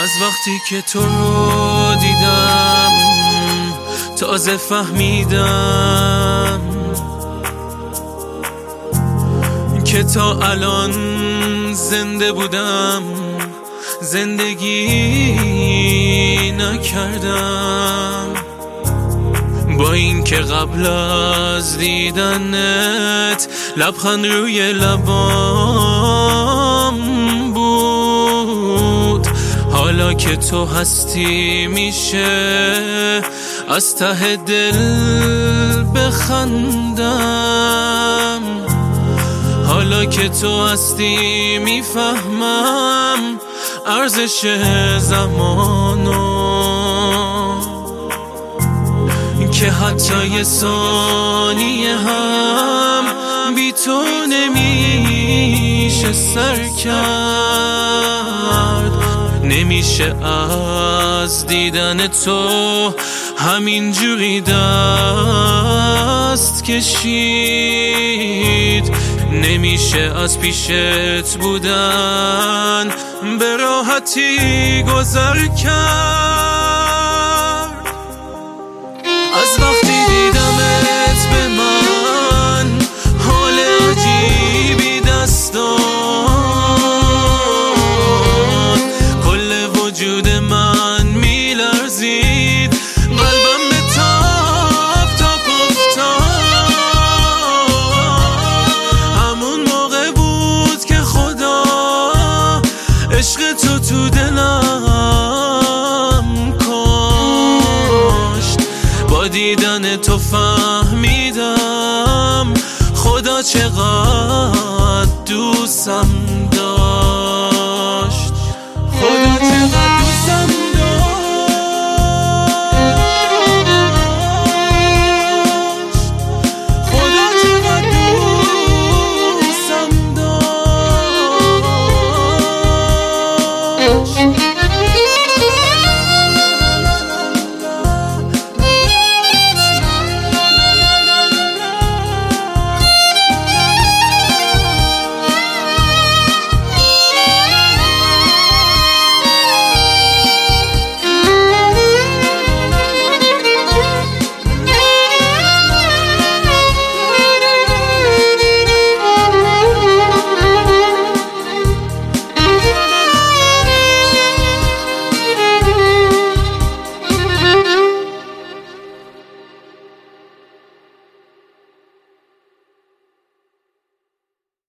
از وقتی که تو رو دیدم تازه فهمیدم که تا الان زنده بودم زندگی نکردم. با این که قبل از دیدنت لبخند روی لبام بود، حالا که تو هستی میشه از ته دل بخندم. حالا که تو هستی میفهمم ارزش زمانو، که حتی یه ثانیه هم بی تو نمیشه سر کرد. نمیشه از دیدن تو همین جوری دست کشید. نمیشه از پیشت بودن به راحتی گذر کرد. از وقتی دیدمت به من حال عجیبی دست داد، کل وجود من میلرزید، قلبم به تاب افتاد. همون موقع بود که خدا عشق تو دلم کاشت. با دیدن تو فهمیدم خدا چقدر دوستم داشت، خدا چقدر دوستم داشت، خدا چقدر دوستم داشت.